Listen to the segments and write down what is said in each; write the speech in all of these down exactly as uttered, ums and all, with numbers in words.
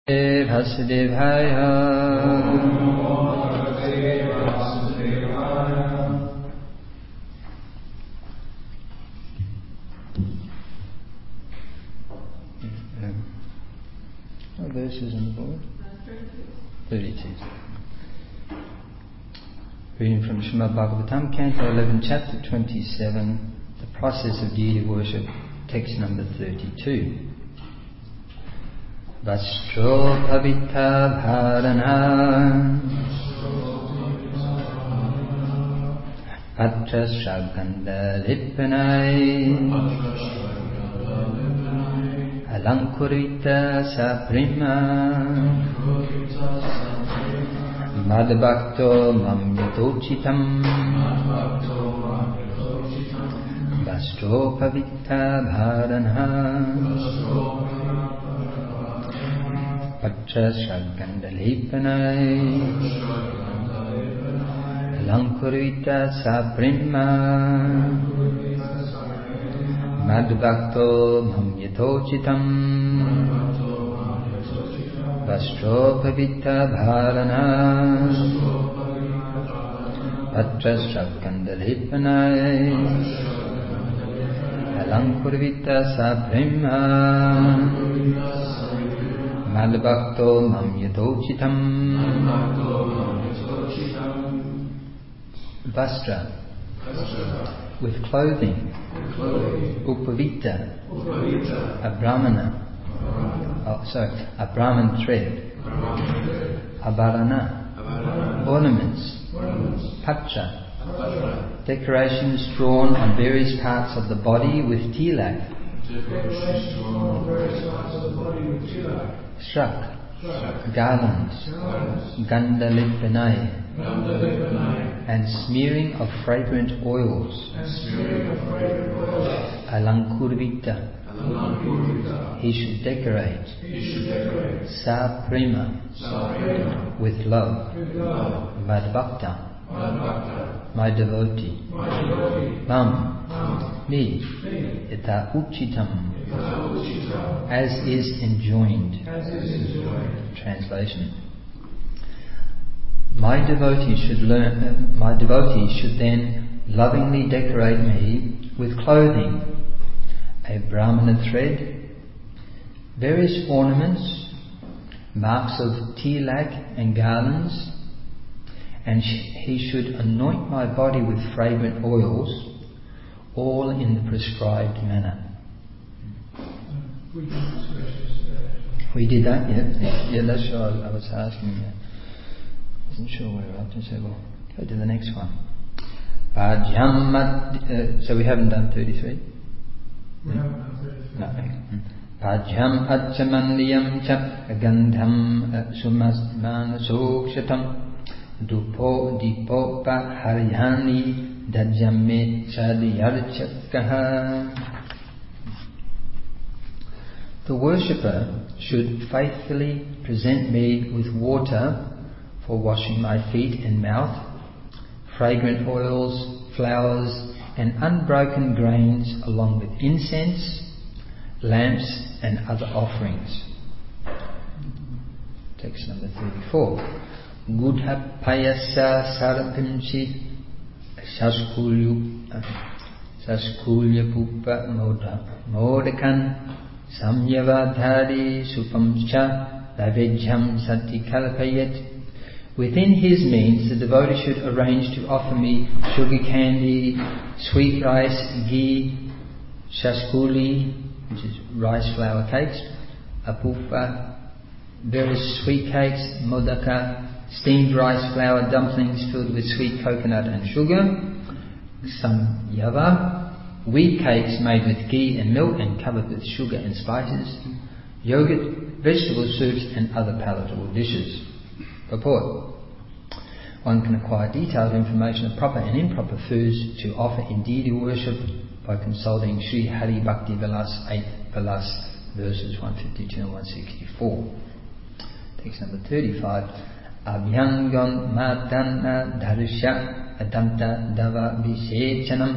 Vasudevaya. What verses on the board? thirty-two. Reading from Srimad Bhagavatam, Canto eleven, Chapter twenty-seven, The Process of Deity Worship, text number thirty-two. Vastro Pavita Bharana Patra Shaganda Lippanai Alankurita Saprima Madhbhakto Mamyatochitam Vastro Pavita Bharana Patra Shagandalipanai Alankurita Saprima Madhbhakto Mamyatochitam Vastro Pavita Bharana Patra Shagandalipanai Alankurita Saprima Madhbhakto Mamyatochitam. Vastra, with clothing. Upavita, a brahmana. Oh, sorry, a brahman thread. Abharana, ornaments. Patra, decorations drawn on various parts of the body with tilak. Shrak, garlands, gandalippanai, and smearing of fragrant oils. Alankurvita, he should decorate. Sa prema, with love. Madhbhakta, my devotee. Mam, me. Yata uchitam, as is enjoined. Translation. My devotee should learn. Uh, my devotee should then lovingly decorate me with clothing, a brahmana thread, various ornaments, marks of tilak and garlands, and sh- he should anoint my body with fragrant oils, all in the prescribed manner. We did that, yeah. Yeah, that's what I was asking. Yeah. I wasn't sure where we were up to, so we'll go to the next one. Pajyam, uh, so we haven't done thirty-three? We haven't done thirty-three. No. Pajyam achamandiyam cha gandham sumasman sokshatam dupo dipo pa haryani dajame chadiyarchakaha. The worshipper should faithfully present me with water for washing my feet and mouth, fragrant oils, flowers, and unbroken grains, along with incense, lamps, and other offerings. Text number thirty-four. Gudha payasa sarapimchi saskulya pupa modakan samyavadhari supamcha lavejham sati kalpayat. Within his means, the devotee should arrange to offer me sugar candy, sweet rice, ghee, shaskuli, which is rice flour cakes, apupa, various sweet cakes, modaka, steamed rice flour dumplings filled with sweet coconut and sugar, samyava, wheat cakes made with ghee and milk and covered with sugar and spices, yogurt, vegetable soups, and other palatable dishes. Purport. One can acquire detailed information of proper and improper foods to offer in deity worship by consulting Sri Hari Bhakti Vilas eighth Vilas, verses one fifty-two and one sixty-four. Text number thirty-five. Abhyangan matana dharsha adanta dava visechanam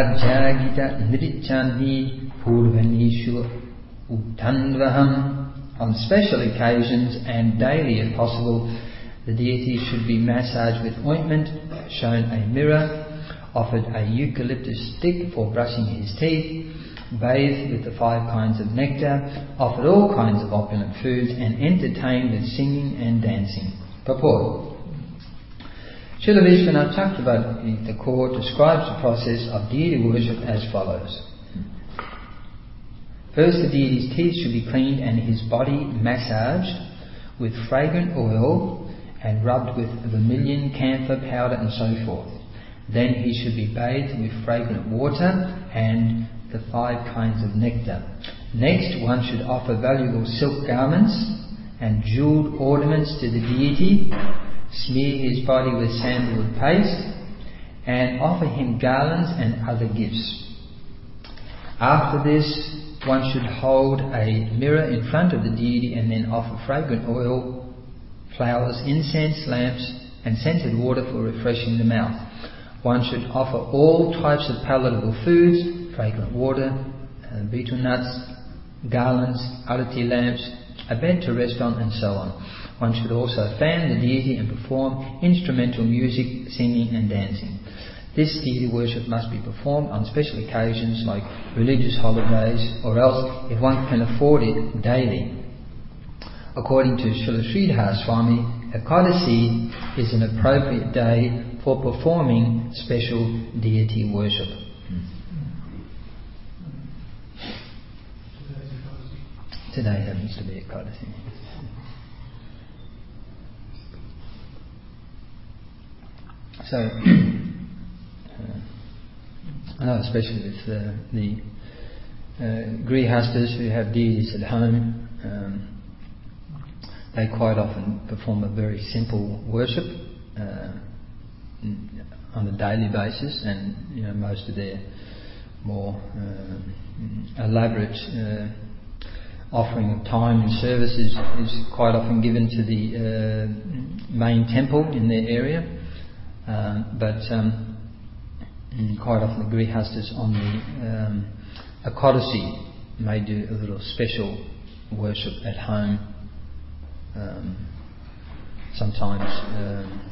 anajagita nrichani purvanishu uttanvaham On special occasions and daily if possible, the deity should be massaged with ointment, shown a mirror, offered a eucalyptus stick for brushing his teeth, bathed with the five kinds of nectar, offered all kinds of opulent foods, and entertained with singing and dancing. Purport. Srila Vishwanath Chakravarti Thakur describes the process of deity worship as follows. First, the deity's teeth should be cleaned and his body massaged with fragrant oil and rubbed with vermilion, camphor powder and so forth. Then he should be bathed with fragrant water and the five kinds of nectar. Next, one should offer valuable silk garments and jewelled ornaments to the deity, smear his body with sandalwood paste, and offer him garlands and other gifts. After this, one should hold a mirror in front of the deity and then offer fragrant oil, flowers, incense, lamps, and scented water for refreshing the mouth. One should offer all types of palatable foods, fragrant water, uh, betel nuts, garlands, arati lamps, a bed to rest on, and so on. One should also fan the deity and perform instrumental music, singing and dancing. This deity worship must be performed on special occasions like religious holidays, or else, if one can afford it, daily. According to Srila Sridhar Swami, Ekadasi is an appropriate day for performing special deity worship. Today happens to be Ekadasi. So, uh, I know especially with uh, the uh, grihastas who have deities at home, um, they quite often perform a very simple worship uh, on a daily basis, and you know most of their more uh, elaborate uh, offering of time and services is quite often given to the uh, main temple in their area. Um, but um, quite often the grihastas on the um, Ekadasi may do a little special worship at home. Um, sometimes um,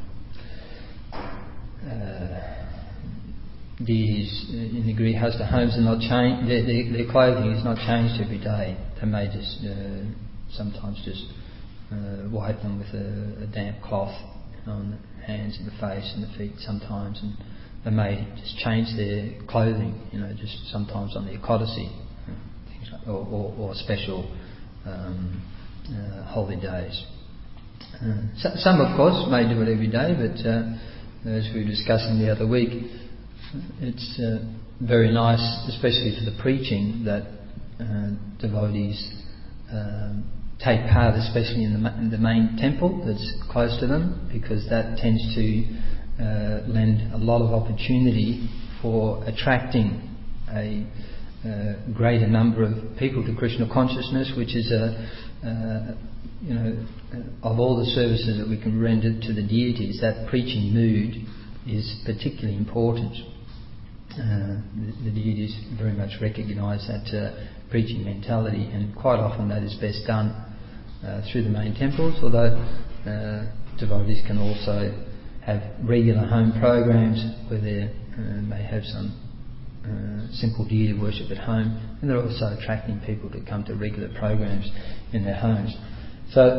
uh, deities in the grihasta homes are not changed. Their, their, their clothing is not changed every day. They may just uh, sometimes just uh, wipe them with a, a damp cloth on the hands and the face and the feet sometimes, and they may just change their clothing, you know, just sometimes on the Ekadasi, things like, or, or, or special um, uh, holy days. Uh, so, some, of course, may do it every day, but uh, as we were discussing the other week, it's uh, very nice, especially for the preaching, that uh, devotees um, take part, especially in the, in the main temple that's close to them, because that tends to uh, lend a lot of opportunity for attracting a uh, greater number of people to Krishna consciousness, which is a uh, you know of all the services that we can render to the deities, that preaching mood is particularly important. Uh, the, the deities very much recognise that uh, preaching mentality, and quite often that is best done uh, through the main temples, although uh, devotees can also have regular home programs where they uh, may have some uh, simple deity worship at home, and they're also attracting people to come to regular programs in their homes. So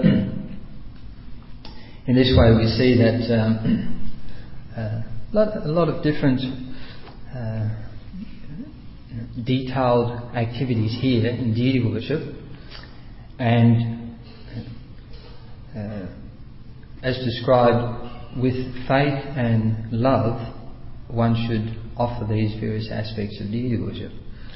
in this way we see that um, uh, a, lot, a lot of different Uh, detailed activities here in deity worship, and uh, as described, with faith and love one should offer these various aspects of deity worship.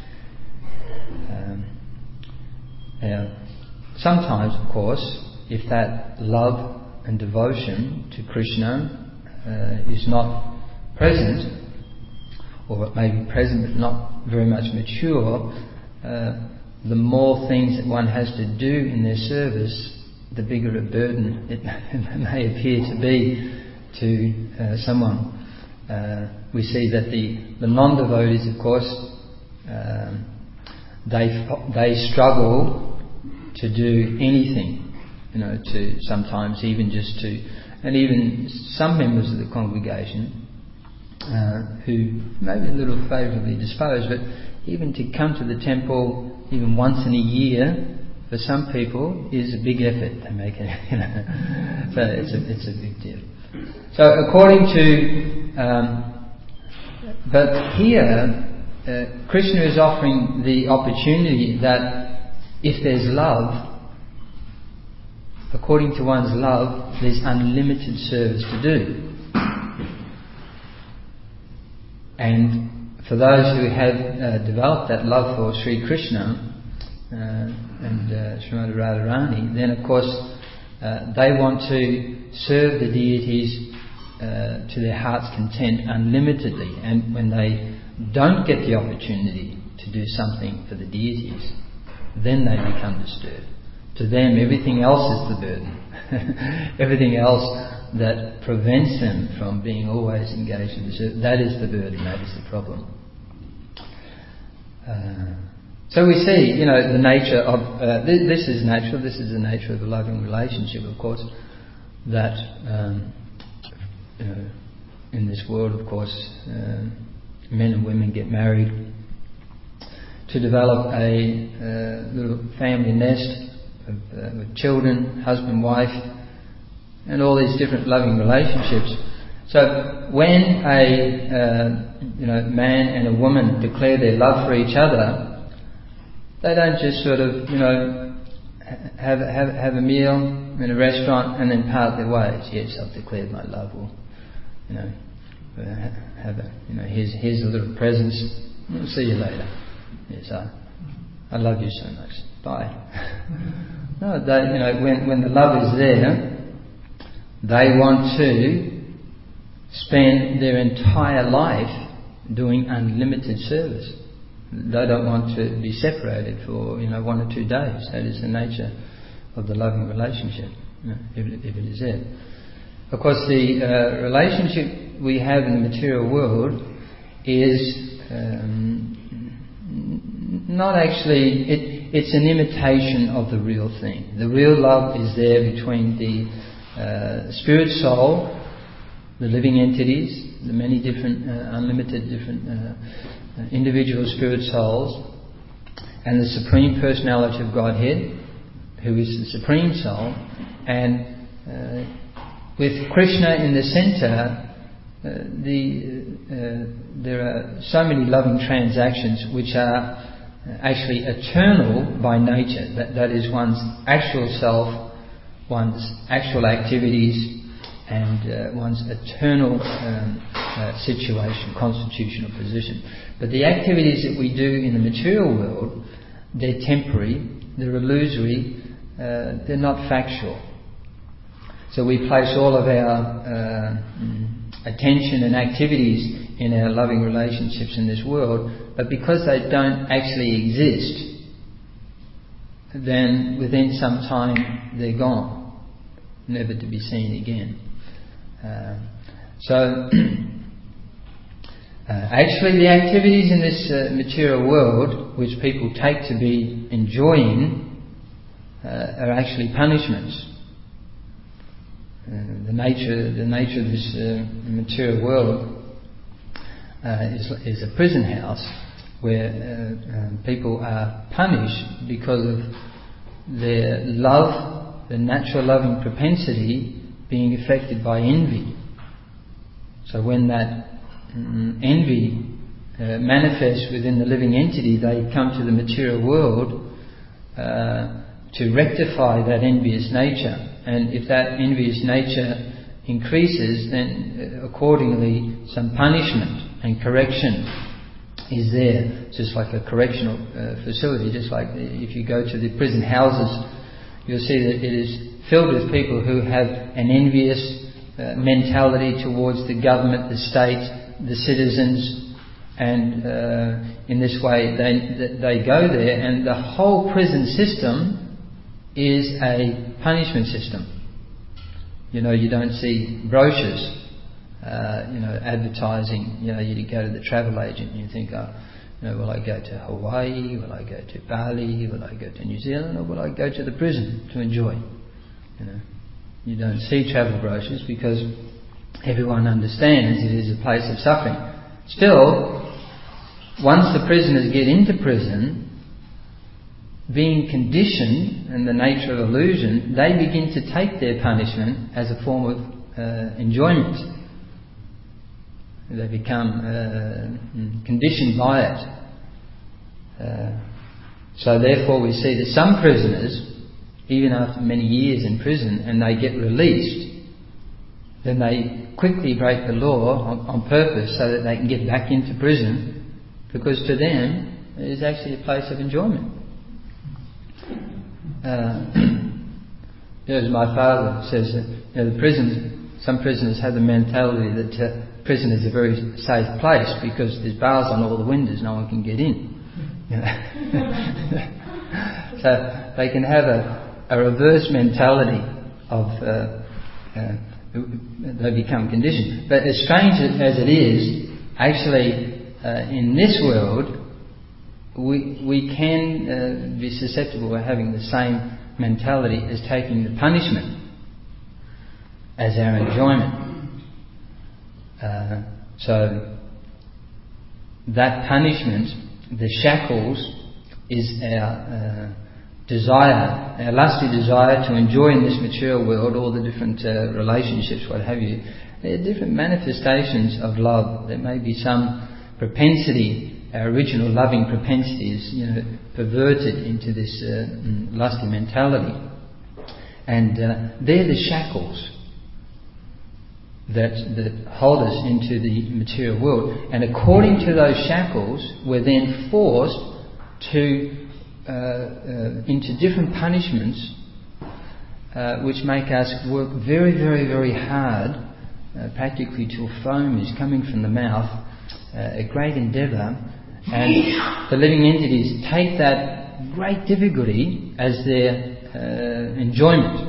Um, uh, sometimes, of course, if that love and devotion to Krishna uh, is not present, or it may be present but not very much mature, uh, the more things that one has to do in their service, the bigger a burden it may appear to be to uh, someone. Uh, we see that the, the non-devotees, of course, um, they they struggle to do anything, you know, to sometimes even just to, and even some members of the congregation uh, who may be a little favourably disposed, but even to come to the temple even once in a year, for some people, is a big effort. They make it, you know. So it's a it's a big deal. So according to, um, but here, uh, Krishna is offering the opportunity that if there's love, according to one's love, there's unlimited service to do. And for those who have uh, developed that love for Sri Krishna uh, and uh, Srimati Radharani, then of course uh, they want to serve the deities uh, to their heart's content unlimitedly. And when they don't get the opportunity to do something for the deities, then they become disturbed. To them, everything else is the burden. Everything else that prevents them from being always engaged in the service, that is the burden, that is the problem. Uh, so we see, you know, the nature of, uh, th- this is natural, this is the nature of a loving relationship, of course, that um, you know, in this world, of course, uh, men and women get married to develop a uh, little family nest of, uh, with children, husband, wife, and all these different loving relationships. So when a uh, you know man and a woman declare their love for each other, they don't just sort of you know have have have a meal in a restaurant and then part their ways. Yes, I've declared my love, or you know have a you know here's here's a little present. We'll see you later. Yes, I I love you so much. Bye. No, they you know when when the love is there, they want to spend their entire life doing unlimited service. They don't want to be separated for you know one or two days. That is the nature of the loving relationship, you know, if, it, if it is there. Of course, the uh, relationship we have in the material world is um, not actually. It, it's an imitation of the real thing. The real love is there between the Uh, spirit soul, the living entities, the many different, uh, unlimited different uh, uh, individual spirit souls, and the Supreme Personality of Godhead, who is the Supreme Soul. And uh, with Krishna in the centre, uh, the uh, there are so many loving transactions which are actually eternal by nature. That, that is one's actual self, one's actual activities, and uh, one's eternal um, uh, situation, constitutional position. But the activities that we do in the material world, they're temporary, they're illusory, uh, they're not factual. So we place all of our uh, attention and activities in our loving relationships in this world, but because they don't actually exist, then within some time they're gone, never to be seen again. Uh, so, uh, actually the activities in this uh, material world, which people take to be enjoying, uh, are actually punishments. Uh, the nature, the nature of this uh, material world uh, is, is a prison house where uh, um, people are punished because of their love, the natural loving propensity being affected by envy. So when that um, envy uh, manifests within the living entity, they come to the material world uh, to rectify that envious nature. And if that envious nature increases, then uh, accordingly some punishment and correction is there. Just like a correctional uh, facility, just like the, if you go to the prison houses, you'll see that it is filled with people who have an envious uh, mentality towards the government, the state, the citizens, and uh, in this way they they go there, and the whole prison system is a punishment system. You know, you don't see brochures, uh, you know, advertising. You know, you go to the travel agent and you think, oh, You know, will I go to Hawaii? Will I go to Bali? Will I go to New Zealand? Or will I go to the prison to enjoy? You know, you don't see travel brochures because everyone understands it is a place of suffering. Still, once the prisoners get into prison, being conditioned in the nature of illusion, they begin to take their punishment as a form of uh, enjoyment. They become uh, conditioned by it. Uh, so therefore we see that some prisoners, even after many years in prison, and they get released, then they quickly break the law on, on purpose so that they can get back into prison, because to them it is actually a place of enjoyment. Uh, as my father says, that, you know, the prisons, some prisoners have the mentality that uh, prison is a very safe place because there's bars on all the windows, no one can get in. You know? So they can have a, a reverse mentality of uh, uh, they become conditioned. But as strange as it is, actually uh, in this world we we can uh, be susceptible of having the same mentality as taking the punishment as our enjoyment. Uh, so that punishment, the shackles, is our uh, desire, our lusty desire to enjoy in this material world all the different uh, relationships, what have you. There are different manifestations of love. There may be some propensity, our original loving propensity is, you know, perverted into this uh, lusty mentality. And uh, they're the shackles that that hold us into the material world. And according to those shackles, we're then forced to uh, uh, into different punishments uh, which make us work very, very, very hard, uh, practically till foam is coming from the mouth, uh, a great endeavour. And the living entities take that great difficulty as their uh, enjoyment.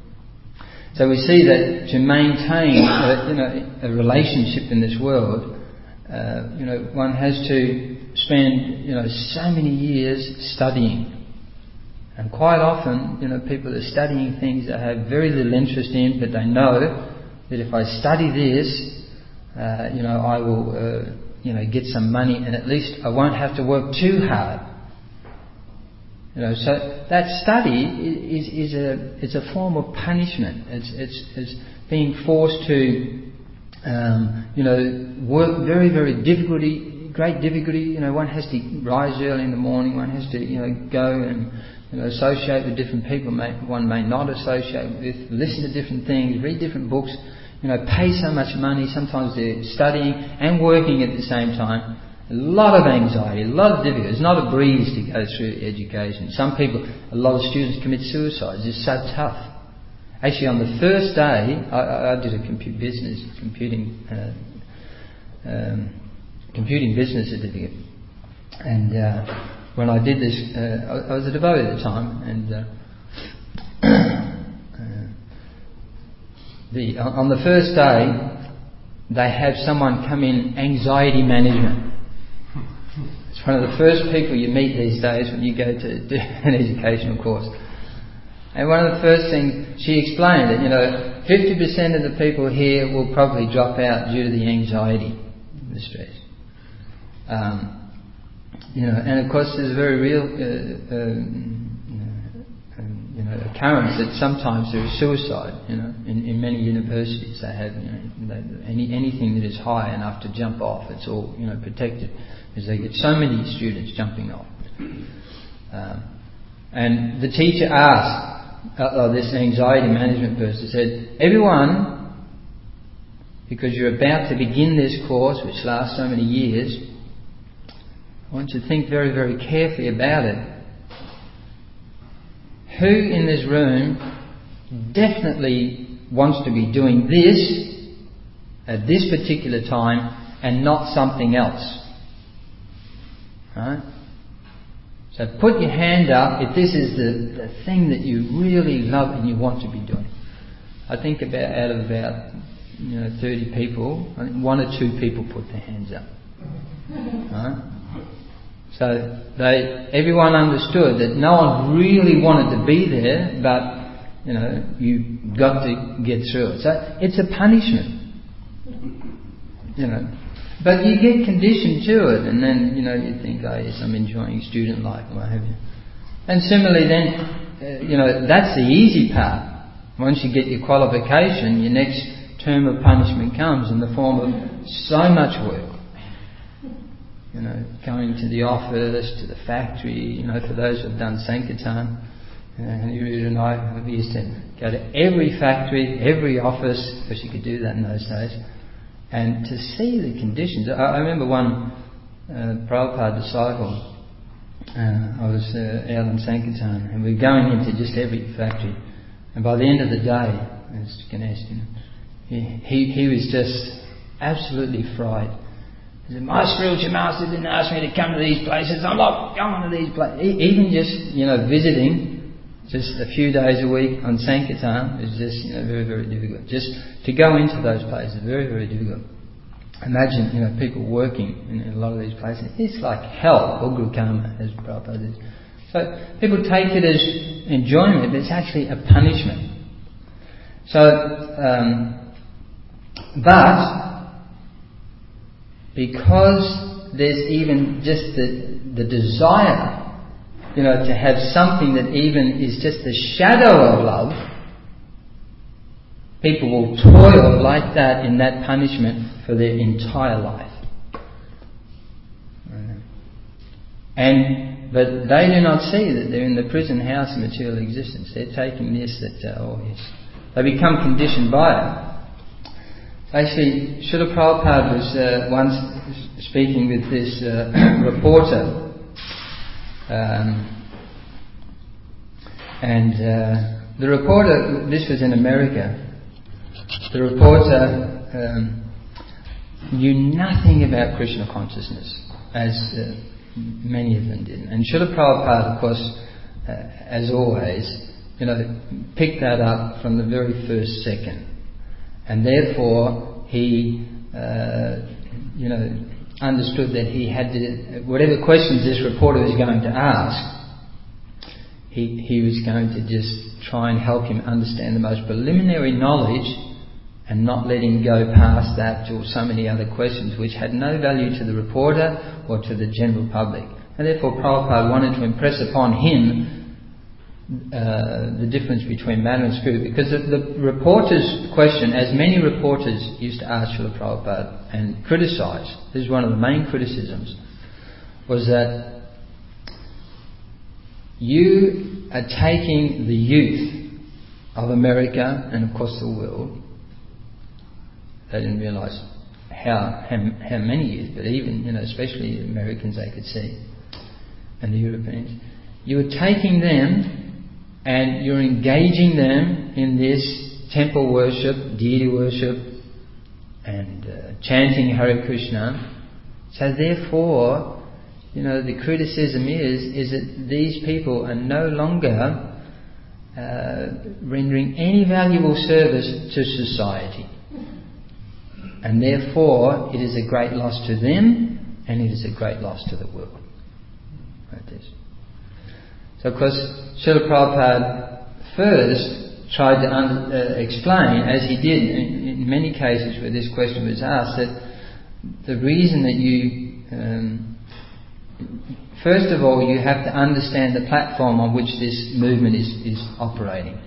So we see that to maintain a, you know, a relationship in this world, uh, you know, one has to spend, you know, so many years studying. And quite often, you know, people are studying things they have very little interest in, but they know that if I study this, uh, you know, I will, uh, you know, get some money, and at least I won't have to work too hard. You know, so that study is, is a is a form of punishment. It's it's, it's being forced to, um, you know, work very very difficulty, great difficulty. You know, one has to rise early in the morning. One has to, you know, go and, you know, associate with different people. May, one may not associate with, listen to different things, read different books. You know, pay so much money. Sometimes they're studying and working at the same time. A lot of anxiety, a lot of difficulty. It's not a breeze to go through education. Some people, a lot of students commit suicide. It's so tough. Actually, on the first day, I, I did a computer business, computing, uh, um, computing business certificate, and uh, when I did this, uh, I, I was a devotee at the time, and uh, uh, the on the first day, they have someone come in, anxiety management. It's one of the first people you meet these days when you go to do an educational course. And one of the first things she explained that, you know, fifty percent of the people here will probably drop out due to the anxiety, the stress. Um, you know, and of course there's a very real, uh, uh, you know, occurrence that sometimes there is suicide. You know, in, in many universities they have, you know, they, any anything that is high enough to jump off, it's all, you know, protected. Because they get so many students jumping off. Um, and the teacher asked, uh, oh, this anxiety management person said, everyone, because you're about to begin this course, which lasts so many years, I want you to think very, very carefully about it. Who in this room definitely wants to be doing this at this particular time and not something else? Right? So put your hand up if this is the, the thing that you really love and you want to be doing. I think about out of about, you know, thirty people, I think one or two people put their hands up. Right? So they, everyone understood that no one really wanted to be there, but, you know, you got to get through it. So it's a punishment, you know. But you get conditioned to it, and then, you know, you think, oh yes, I'm enjoying student life, and what have you. And similarly then, uh, you know, that's the easy part. Once you get your qualification, your next term of punishment comes in the form of so much work. You know, going to the office, to the factory, you know, for those who have done Sankirtan, and you and I, we used to go to every factory, every office, because you could do that in those days, and to see the conditions. I, I remember one uh, Prabhupada disciple, uh, I was uh, out in Sankirtan, and we were going into just every factory, and by the end of the day, as Ganesh, you know, he, he, he was just absolutely fried. He said, my spiritual master didn't ask me to come to these places. I'm not going to these places. Even just, you know, visiting just a few days a week on Sankirtan is just, you know, very, very difficult. Just to go into those places, very, very difficult. Imagine, you know, people working in, in a lot of these places. It's like hell, Ugru Karma, as Prabhupada says. So people take it as enjoyment, but it's actually a punishment. So, um, but because there's even just the, the desire, you know, to have something that even is just a shadow of love, people will toil like that in that punishment for their entire life. And but they do not see that they're in the prison house of material existence. They're taking this that, uh, oh yes, they become conditioned by it. Actually, Srila Prabhupada was uh, once speaking with this uh, reporter, um, and uh, the reporter, this was in America, the reporter um, knew nothing about Krishna consciousness, as uh, many of them didn't. And Srila Prabhupada, of course, uh, as always, you know, picked that up from the very first second. And therefore, he, uh, you know, understood that he had to, whatever questions this reporter was going to ask, he, he was going to just try and help him understand the most preliminary knowledge and not let him go past that to so many other questions which had no value to the reporter or to the general public. And therefore, Prabhupada wanted to impress upon him Uh, the difference between matter and spirit, because the, the reporter's question, as many reporters used to ask Srila Prabhupada and criticise, this is one of the main criticisms, was that you are taking the youth of America and of course the world. They didn't realise how, how how many youth, but even, you know, especially the Americans they could see, and the Europeans. You were taking them and you're engaging them in this temple worship, deity worship, and uh, chanting Hare Krishna. So therefore, you know, the criticism is is that these people are no longer uh, rendering any valuable service to society, and therefore it is a great loss to them, and it is a great loss to the world. Like this. So, of course, Srila Prabhupada first tried to un- uh, explain, as he did in, in many cases where this question was asked, that the reason that you, um, first of all, you have to understand the platform on which this movement is, is operating.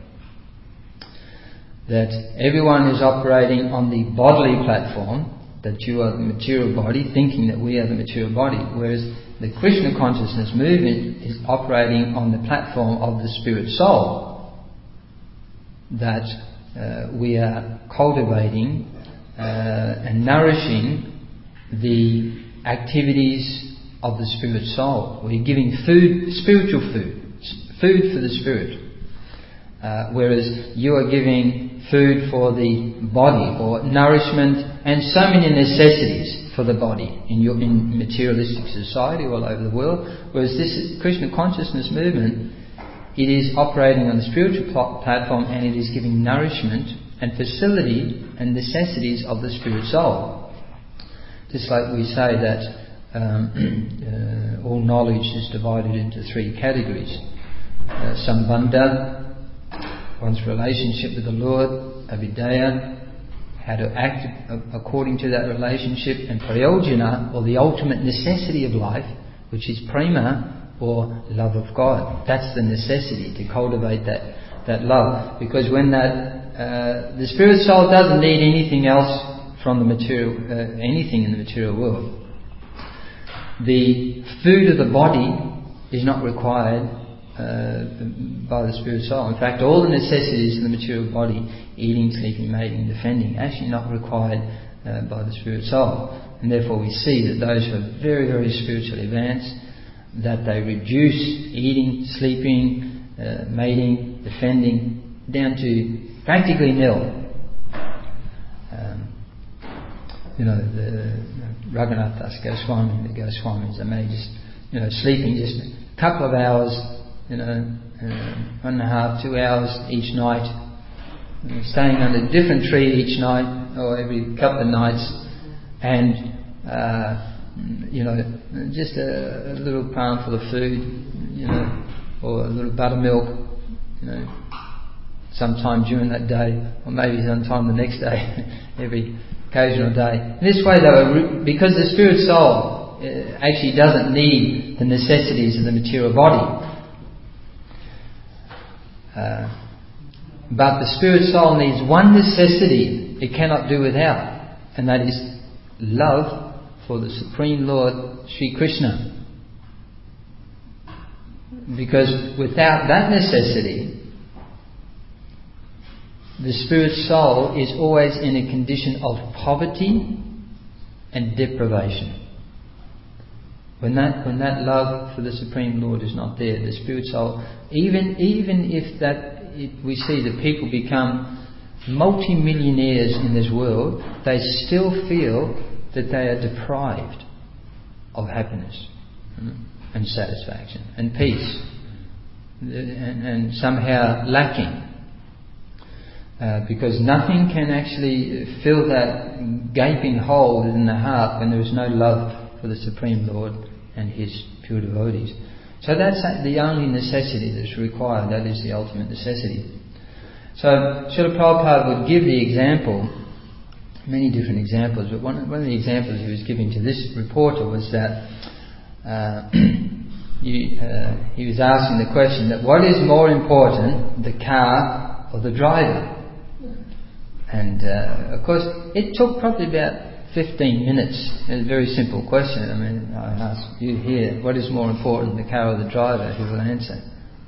That everyone is operating on the bodily platform, that you are the material body, thinking that we are the material body, whereas the Krishna consciousness movement is operating on the platform of the spirit soul, that uh, we are cultivating uh, and nourishing the activities of the spirit soul. We're giving food, spiritual food, food for the spirit, uh, whereas you are giving food for the body, or nourishment and so many necessities for the body in your in materialistic society all over the world. Whereas this Krishna consciousness movement, it is operating on the spiritual pl- platform, and it is giving nourishment and facility and necessities of the spirit soul. Just like we say that um, uh, all knowledge is divided into three categories. Uh, Sambandha, one's relationship with the Lord. Avidaya, how to act according to that relationship. And Prayojana, or the ultimate necessity of life, which is Prema, or love of God. That's the necessity, to cultivate that, that love. Because when that, uh, the spirit soul doesn't need anything else from the material, uh, anything in the material world. The food of the body is not required uh, by the spirit soul. In fact, all the necessities of the material body, eating, sleeping, mating, defending, actually not required uh, by the spirit soul. And therefore we see that those who are very, very spiritually advanced, that they reduce eating, sleeping, uh, mating, defending, down to practically nil. Um, you know, the Raghunath Das Goswami, the Goswamis, they may just, you know, sleeping just a couple of hours, you know, uh, one and a half, two hours each night, you know, staying under a different tree each night or every couple of nights, and uh, you know, just a, a little palmful of food, you know, or a little buttermilk, you know, sometime during that day, or maybe sometime the next day, every occasional day. In this way, though, because the spirit soul uh, actually doesn't need the necessities of the material body, uh, but the spirit soul needs one necessity it cannot do without, and that is love for the Supreme Lord Sri Krishna. Because without that necessity, the spirit soul is always in a condition of poverty and deprivation. When that when that love for the Supreme Lord is not there, the spirit soul, even even if that it, we see that people become multi-millionaires in this world, they still feel that they are deprived of happiness and satisfaction and peace, and, and somehow lacking. Uh, because nothing can actually fill that gaping hole in the heart when there is no love for the Supreme Lord and His pure devotees. So that's the only necessity that's required. That is the ultimate necessity. So Srila Prabhupada would give the example, many different examples, but one, one of the examples he was giving to this reporter was that uh, you, uh, he was asking the question that what is more important, the car or the driver? And uh, of course, it took probably about fifteen minutes. It's a very simple question. I mean, I ask you here, what is more important, the car or the driver? Who will answer?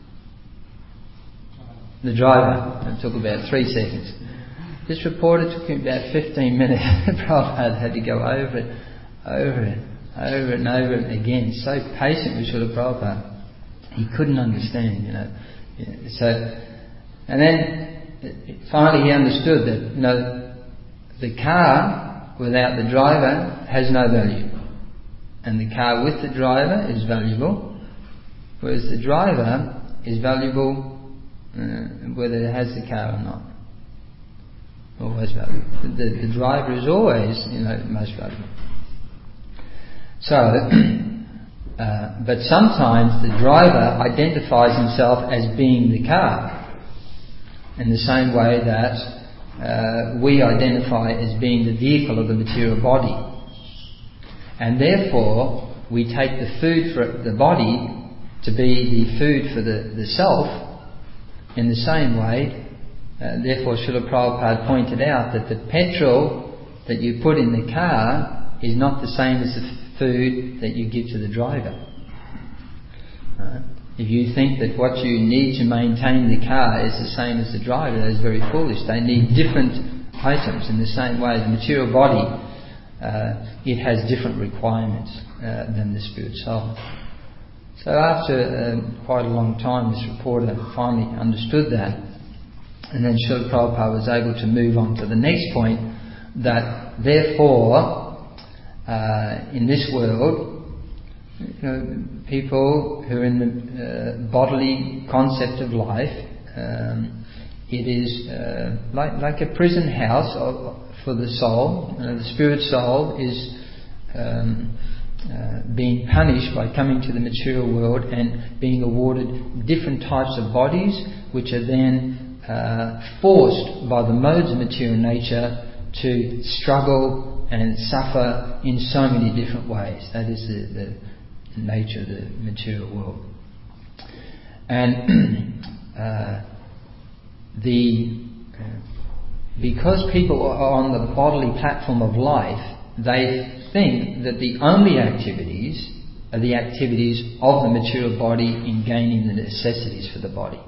The driver. It took about three seconds. This reporter took him about fifteen minutes. Prabhupada had to go over it, over it, over it and over it again. So patient with Srila Prabhupada. He couldn't understand, you know. So, and then finally he understood that, you know, the car without the driver has no value, and the car with the driver is valuable, whereas the driver is valuable uh, whether it has the car or not. Always valuable. The, the driver is always, you know, most valuable. So, uh, but sometimes the driver identifies himself as being the car, in the same way that uh, we identify as being the vehicle of the material body. And therefore, we take the food for the body to be the food for the, the self. In the same way, uh, therefore Srila Prabhupada pointed out that the petrol that you put in the car is not the same as the food that you give to the driver. Uh, If you think that what you need to maintain the car is the same as the driver, that is very foolish. They need different items. In the same way, the material body, uh, it has different requirements uh, than the spirit soul. So after uh, quite a long time, this reporter finally understood that. And then Srila Prabhupada was able to move on to the next point, that therefore, uh, in this world, you know, people who are in the uh, bodily concept of life, um, it is uh, like like a prison house of, for the soul. Uh, the spirit soul is um, uh, being punished by coming to the material world and being awarded different types of bodies, which are then uh, forced by the modes of material nature to struggle and suffer in so many different ways. That is the, the nature of the material world. And uh, the uh, because people are on the bodily platform of life, they think that the only activities are the activities of the material body in gaining the necessities for the body.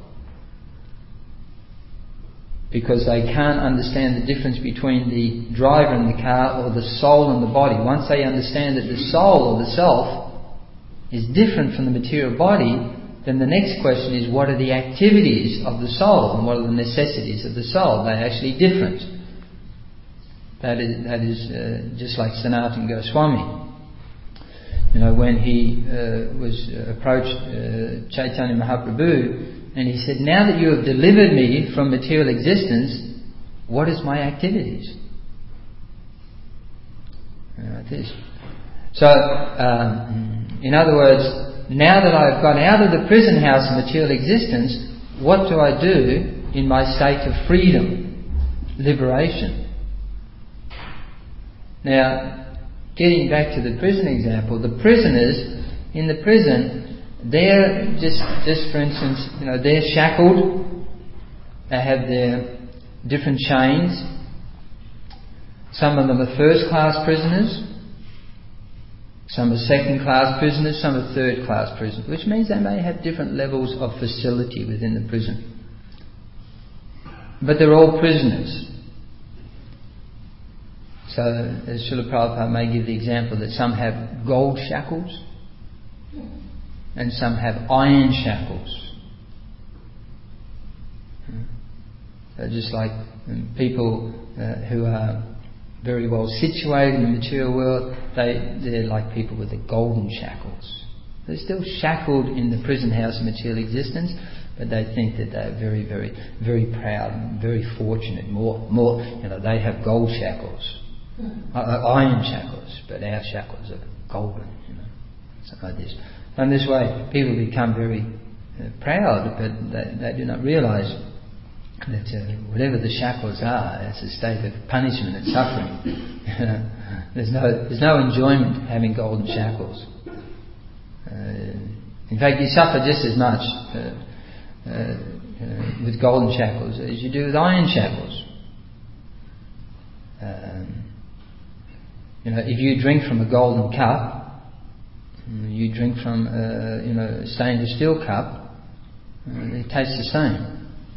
Because they can't understand the difference between the driver in the car or the soul in the body. Once they understand that the soul or the self is different from the material body, then the next question is, what are the activities of the soul and what are the necessities of the soul? They're actually different. That is, that is uh, just like Sanatana Goswami. You know, when he uh, was approached uh, Chaitanya Mahaprabhu, and he said, now that you have delivered me from material existence, what is my activities? Like this. So, um, in other words, now that I've got out of the prison house of material existence, what do I do in my state of freedom, liberation? Now, getting back to the prison example, the prisoners in the prison, they're just, just for instance, you know, they're shackled. They have their different chains. Some of them are first-class prisoners. Some are second-class prisoners. Some are third-class prisoners, which means they may have different levels of facility within the prison. But they're all prisoners. So, as Srila Prabhupada may give the example that some have gold shackles and some have iron shackles. So just like people uh, who are very well situated in the material world, they, they're like people with the golden shackles. They're still shackled in the prison house of material existence, but they think that they're very, very, very proud and very fortunate. More, more, you know, they have gold shackles, uh, iron shackles, but our shackles are golden, you know, something like this. And this way, people become very uh, proud, but they, they do not realise that uh, whatever the shackles are, it's a state of punishment and suffering. there's no there's no enjoyment having golden shackles. Uh, in fact, you suffer just as much uh, uh, uh, with golden shackles as you do with iron shackles. Um, you know, if you drink from a golden cup, you drink from uh, you know a stainless steel cup, uh, it tastes the same.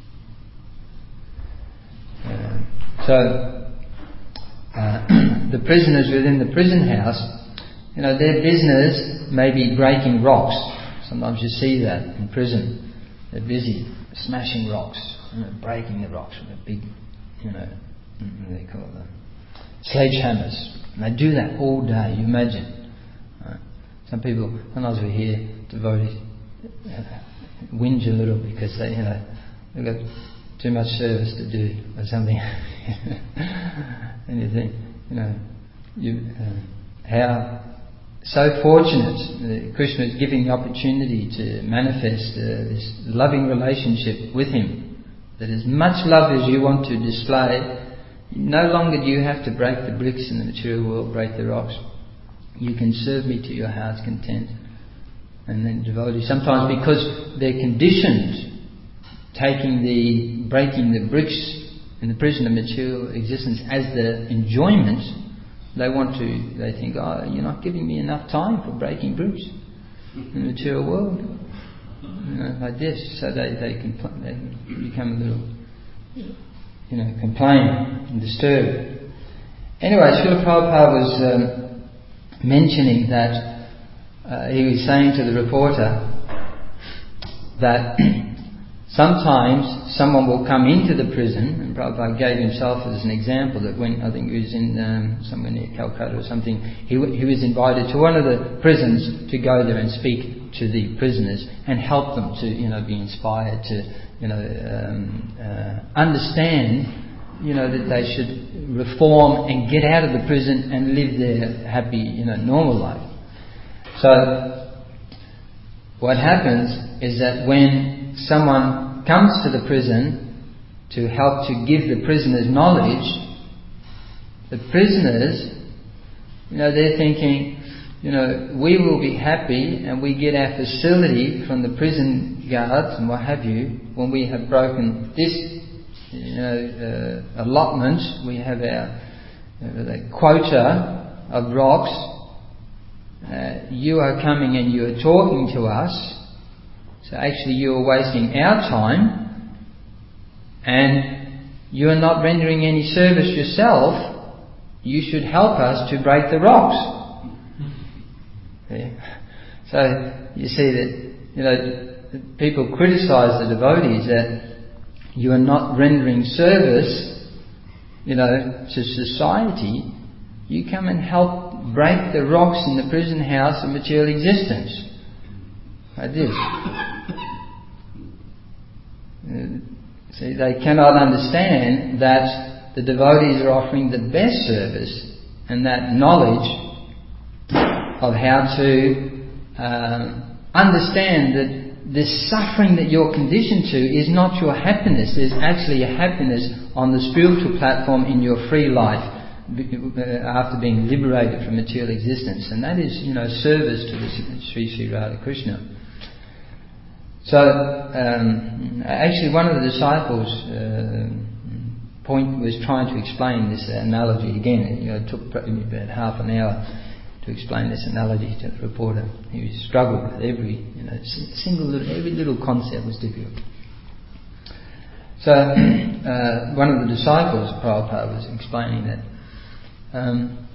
Uh, so, uh, the prisoners within the prison house, you know, their business may be breaking rocks. Sometimes you see that in prison. They're busy smashing rocks, you know, breaking the rocks with a big, you know, what do they call them? Sledgehammers. And they do that all day, you imagine. Right? Some people, sometimes we hear devotees uh, whinge a little because they, you know, they've got too much service to do or something. And you think, you know, you, uh, how so fortunate that Krishna is giving the opportunity to manifest uh, this loving relationship with him. That as much love as you want to display, no longer do you have to break the bricks in the material world, break the rocks. You can serve me to your heart's content. And then devotees, sometimes because they're conditioned, taking the, breaking the bricks in the prison of material existence as the enjoyment, they want to, they think, oh, you're not giving me enough time for breaking bricks in the material world. You know, like this. So they, they, compl- they become a little, you know, complain and disturb. Anyway, Srila Prabhupada was um, mentioning that uh, he was saying to the reporter that sometimes someone will come into the prison, and Prabhupada gave himself as an example that when, I think he was in um, somewhere near Calcutta or something, he, w- he was invited to one of the prisons to go there and speak to the prisoners and help them to, you know, be inspired to, you know, um, uh, understand, you know, that they should reform and get out of the prison and live their happy, you know, normal life. So, what happens is that when someone comes to the prison to help to give the prisoners knowledge, the prisoners, you know, they're thinking, you know, we will be happy and we get our facility from the prison guards and what have you when we have broken this, you know, uh, allotment. We have our uh, quota of rocks. Uh, you are coming and you are talking to us. So actually you are wasting our time and you are not rendering any service yourself. You should help us to break the rocks. Yeah. So you see that, you know, people criticise the devotees that you are not rendering service, you know, to society. You come and help break the rocks in the prison house of material existence. Like this. See, they cannot understand that the devotees are offering the best service, and that knowledge of how to um, understand that the suffering that you're conditioned to is not your happiness. There's actually a happiness on the spiritual platform in your free life after being liberated from material existence, and that is, you know, service to the Sri Sri Radha Krishna. So, um, actually, one of the disciples uh, point was trying to explain this analogy again. You know, it took probably about half an hour to explain this analogy to the reporter. He struggled with every, you know, single little, every little concept was difficult. So, uh, one of the disciples of Prabhupada was explaining that, um,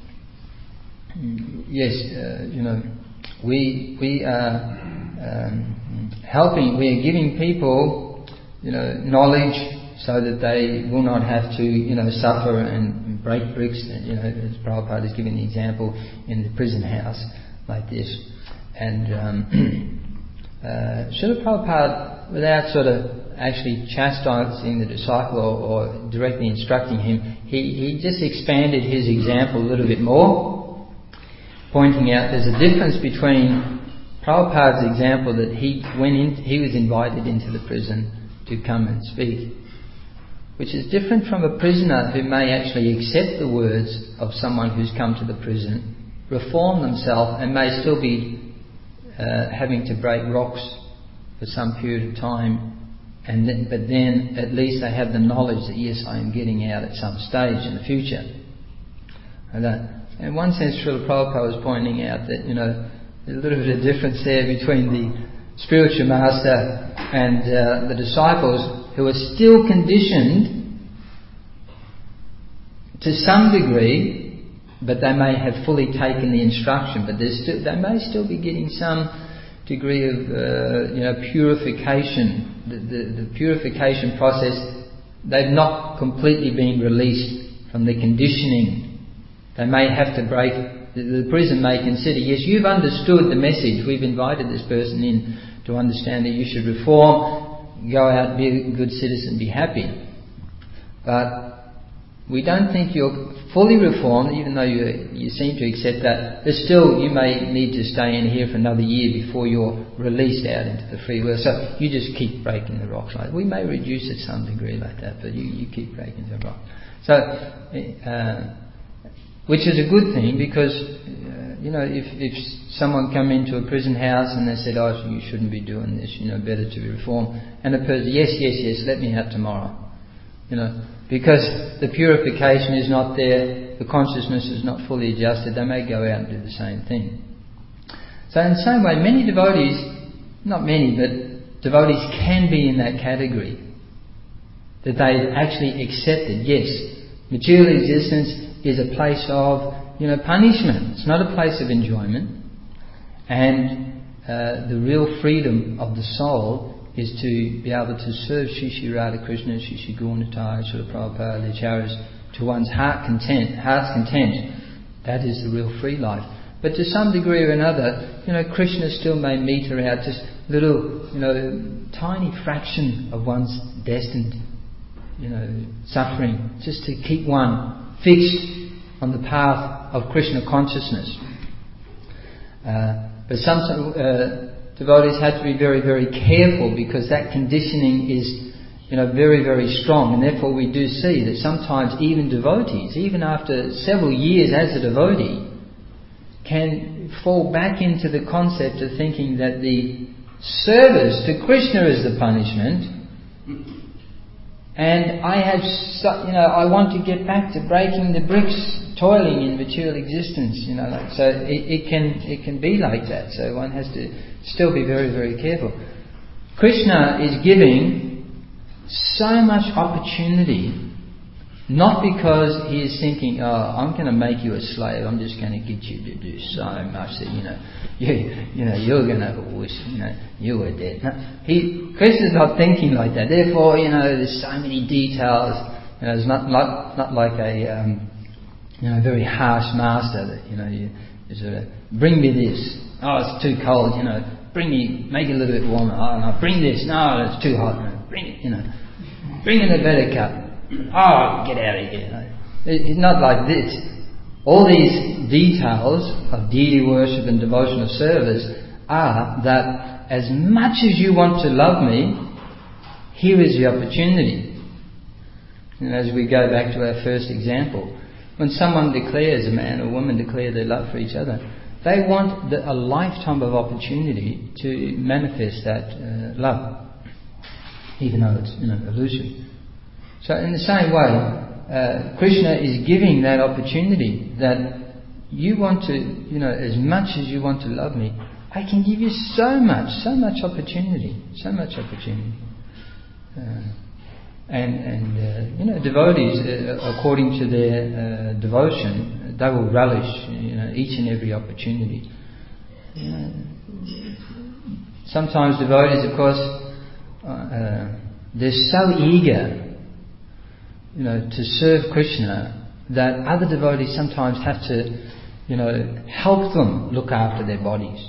yes, uh, you know, we we are um, helping, we are giving people, you know, knowledge so that they will not have to, you know, suffer and break bricks. You know, as Prabhupada is giving the example in the prison house like this. And um, uh, Srila Prabhupada, without sort of actually chastising the disciple or, or directly instructing him, he, he just expanded his example a little bit more, pointing out there's a difference between Prabhupada's example that he went in, he was invited into the prison to come and speak, which is different from a prisoner who may actually accept the words of someone who's come to the prison, reform themselves, and may still be uh, having to break rocks for some period of time, and then, but then at least they have the knowledge that yes, I am getting out at some stage in the future. And that, in one sense, Srila Prabhupada was pointing out that, you know, there's a little bit of difference there between the spiritual master and uh, the disciples, who are still conditioned to some degree, but they may have fully taken the instruction, but still, they may still be getting some degree of uh, you know, purification. The, the, the purification process, they've not completely been released from the conditioning. They may have to break, the, the prison may consider, yes, you've understood the message, we've invited this person in to understand that you should reform, go out, be a good citizen, be happy. But we don't think you're fully reformed, even though you you seem to accept that. There's still, you may need to stay in here for another year before you're released out into the free world. So you just keep breaking the rocks. Like, we may reduce it some degree like that, but you, you keep breaking the rock. So, uh, which is a good thing, because uh, you know, if if someone come into a prison house and they said, oh, you shouldn't be doing this, you know, better to be reformed, and the person, yes, yes, yes, let me out tomorrow, you know, because the purification is not there, the consciousness is not fully adjusted, they may go out and do the same thing. So in the same way, many devotees, not many, but devotees can be in that category, that they've actually accepted, yes, material existence is a place of, you know, punishment. It's not a place of enjoyment. And uh, the real freedom of the soul is to be able to serve Sri Sri Radha Krishna, Sri Sri Gauranetai, Srila Prabhupada, the acharyas, to one's heart content, heart's content. That is the real free life. But to some degree or another, you know, Krishna still may meter out just little, you know, tiny fraction of one's destined, you know, suffering, just to keep one fixed on the path of Krishna consciousness. Uh, But some uh, devotees have to be very, very careful, because that conditioning is, you know, very, very strong, and therefore we do see that sometimes even devotees, even after several years as a devotee, can fall back into the concept of thinking that the service to Krishna is the punishment, and I have, you know, I want to get back to breaking the bricks, toiling in material existence, you know. Like, so it, it can it can be like that. So one has to still be very, very careful. Krishna is giving so much opportunity, not because he is thinking, oh, I'm going to make you a slave, I'm just going to get you to do so much that, you know, you, you know, you're going to wish, you know, you were dead. No, he, Krishna's not thinking like that. Therefore, you know, there's so many details. You know, it's not, not, not like a, um, you know, very harsh master that, you know, you, you sort of, bring me this. Oh, it's too cold, you know, bring me, make it a little bit warmer. Oh, no, bring this. No, it's too hot. No, bring it, you know, bring in a better cup. Oh, get out of here. It's not like this. All these details of deity worship and devotional service are that as much as you want to love me, here is the opportunity. And as we go back to our first example, when someone declares, a man or woman declare their love for each other, they want the, a lifetime of opportunity to manifest that uh, love, even though it's, you know, elusive. So in the same way, uh, Krishna is giving that opportunity, that you want to, you know, as much as you want to love me, I can give you so much, so much opportunity, so much opportunity. Uh, and, and uh, you know, devotees, uh, according to their uh, devotion, they will relish, you know, each and every opportunity. You know, sometimes devotees, of course, uh, they're so eager, you know, to serve Krishna, that other devotees sometimes have to, you know, help them look after their bodies.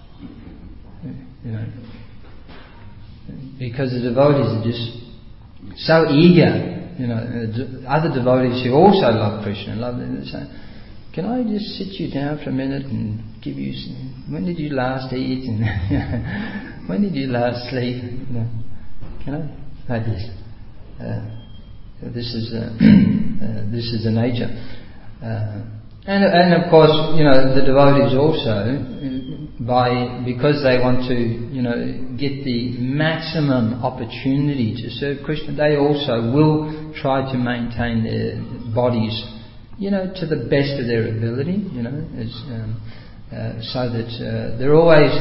You know, because the devotees are just so eager. You know, other devotees who also love Krishna, love them, they say, "Can I just sit you down for a minute and give you some, when did you last eat, and when did you last sleep? You know, can I like this?" Uh, This is uh, uh, this is the nature, uh, and and of course, you know, the devotees also, by because they want to, you know, get the maximum opportunity to serve Krishna, they also will try to maintain their bodies, you know, to the best of their ability, you know, as, um, uh, so that uh, they're always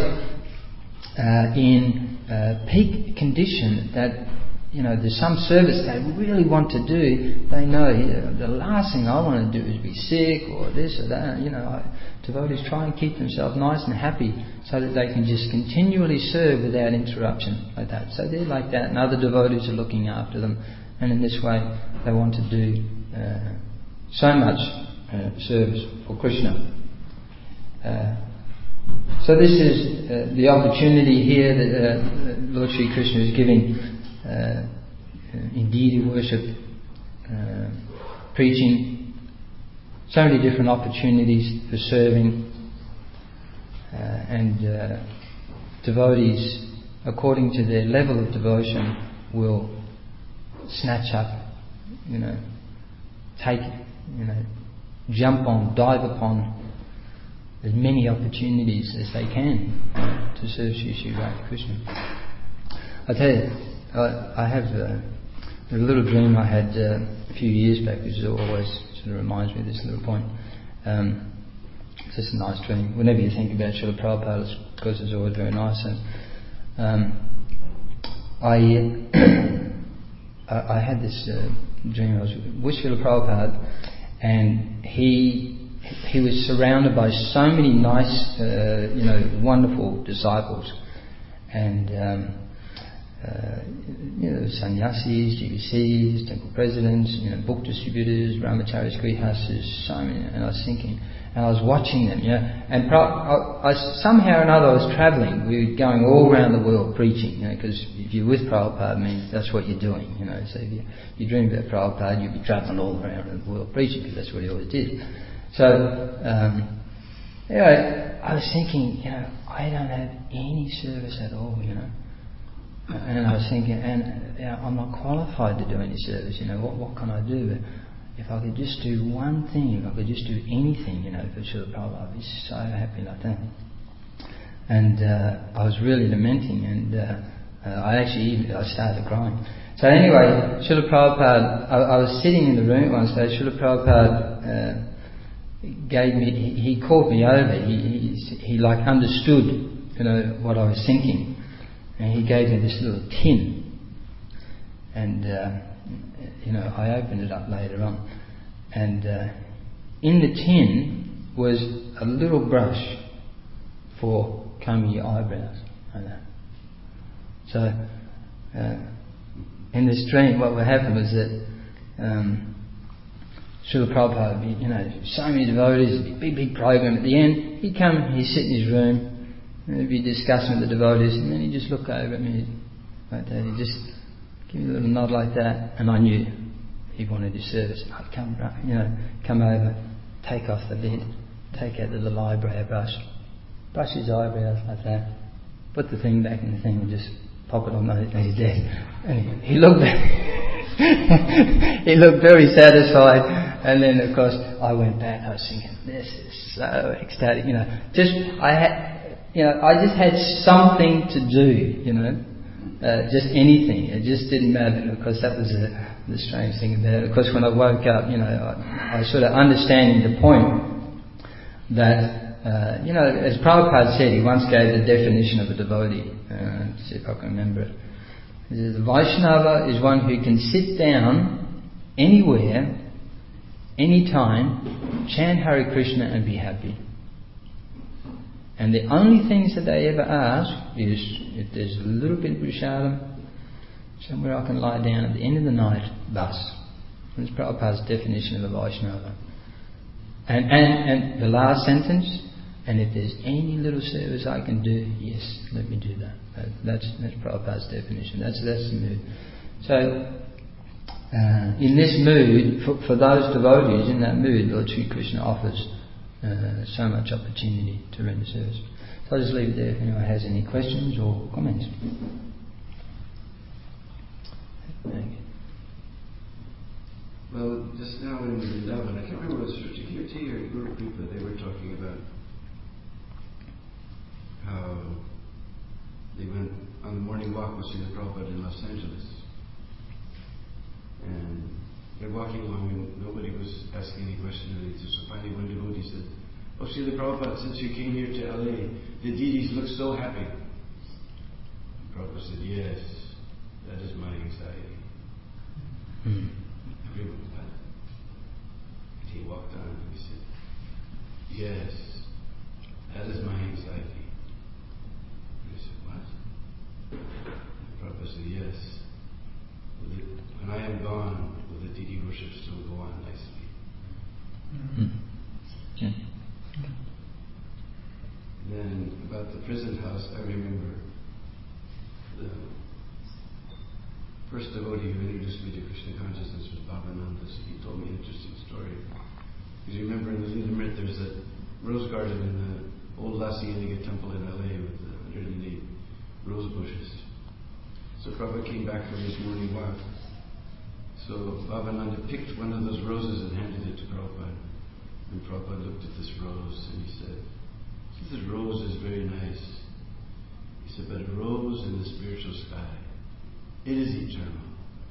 uh, in uh, peak condition, that, you know, there's some service they really want to do. They know, you know, the last thing I want to do is be sick or this or that. You know, I, devotees try and keep themselves nice and happy so that they can just continually serve without interruption, like that. So they're like that, and other devotees are looking after them, and in this way they want to do uh, so much uh, service for Krishna. Uh, so this is uh, the opportunity here that uh, Lord Sri Krishna is giving. Uh, in deity worship, uh, preaching, so many different opportunities for serving, uh, and uh, devotees, according to their level of devotion, will snatch up, you know, take, you know, jump on, dive upon as many opportunities as they can uh, to serve Sri Sri Radha Krishna. I tell you, I, I have a, a little dream I had uh, a few years back, which always sort of reminds me of this little point. Um, it's just a nice dream. Whenever you think about Srila Prabhupada, it's because it's always very nice. And um, I, I I had this uh, dream. I was with Srila Prabhupada, and he he was surrounded by so many nice, uh, you know, wonderful disciples, and um, Uh, you know, sannyasis, G V Cs, temple presidents, you know, book distributors, brahmacharis, grihastas, so many. And I was thinking, and I was watching them, you know, and pro- I, I, somehow or another I was travelling. We were going all around the world preaching, you know, because if you're with Prabhupada, it means that's what you're doing, you know. So if you, you dream about Prabhupada, you'd be travelling all around the world preaching, because that's what he always did. So, um, anyway, I was thinking, you know, I don't have any service at all, you know. And I was thinking, and you know, I'm not qualified to do any service, you know, what what can I do? But if I could just do one thing, if I could just do anything, you know, for Srila Prabhupada, I'd be so happy like that. And uh, I was really lamenting, and uh, uh, I actually even, I started crying. So anyway, Srila Prabhupada, I, I was sitting in the room at one stage, Srila Prabhupada uh, gave me, he, he called me over, he, he, he like understood, you know, what I was thinking. And he gave me this little tin. And, uh, you know, I opened it up later on. And uh, in the tin was a little brush for combing your eyebrows. Like that. So, uh, in this dream, what would happen was that um, Srila Prabhupada would be, you know, so many devotees, it'd be a big, big program. At the end, he'd come, he'd sit in his room, and he'd be discussing with the devotees, and then he'd just look over at me like that. He'd just give me a little nod like that, and I knew he wanted his service. I'd come, you know, come over, take off the lid, take out the little eyebrow brush, brush his eyebrows like that, put the thing back in the thing, and just pop it on his desk. And he, he looked he looked very satisfied. And then, of course, I went back. I was thinking, this is so ecstatic, you know. Just I had, you know, I just had something to do, you know, uh, just anything. It just didn't matter, because that was the, the strange thing about it. Of course, when I woke up, you know, I, I was sort of understanding the point that. Uh, you know, as Prabhupada said, he once gave the definition of a devotee. Uh, see if I can remember it. He said, the Vaishnava is one who can sit down anywhere, anytime, chant Hare Krishna and be happy. And the only things that they ever ask is, if there's a little bit of prasadam, somewhere I can lie down at the end of the night, bus. That's Prabhupada's definition of a Vaishnava. And, and, and the last sentence, and if there's any little service I can do, yes, let me do that. that that's that's Prabhupada's definition. That's that's the mood. So, uh, in this mood, for, for those devotees in that mood, Lord Sri Krishna offers uh, so much opportunity to render service. So I'll just leave it there if anyone has any questions or comments. Thank you. Well, just now in Vrindavan, I can't remember whether it was Kirti or Guru Kripa, they were talking about how they went on the morning walk with Srila Prabhupada in Los Angeles. And they're walking along and nobody was asking any question really. So finally one devotee said, oh, Srila Prabhupada, since you came here to L A, the deities look so happy. And Prabhupada said, yes, that is my anxiety. Hmm. Everyone was like, and he walked on and he said, yes, that is my anxiety. And I said, what? And Prabhupada said, yes. Will it, when I am gone, will the deity worship still go on nicely? Mm-hmm. Yeah. Then about the prison house, I remember the first devotee who introduced me to Krishna consciousness was Bhavananda. So he told me an interesting story. Because you remember in the Lilamrit there's a rose garden in the old Lasiyaniga temple in L A with the one hundred eight rose bushes. So Prabhupada came back from his morning walk. So Bhavananda picked one of those roses and handed it to Prabhupada. And Prabhupada looked at this rose and he said, this rose is very nice. He said, but a rose in the spiritual sky, it is eternal.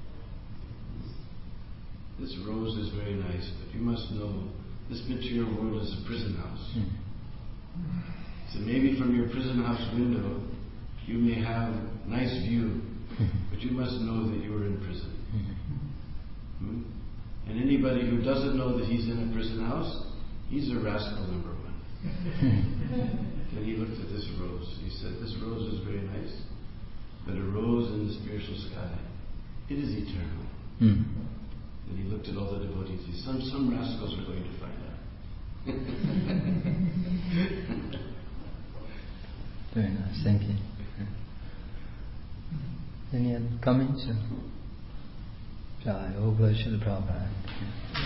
This rose is very nice, but you must know this material world is a prison house. Mm. So maybe from your prison house window you may have nice view, but you must know that you are in prison. Mm. Hmm? And anybody who doesn't know that he's in a prison house, he's a rascal number one. Then he looked at this rose. He said, this rose is very nice, but a rose in the spiritual sky, it is eternal. Mm. Then he looked at all the devotees. He said, some, some rascals are going to find out. Very nice, thank you. Any other comments? Jai, all glory to the Prabhupada.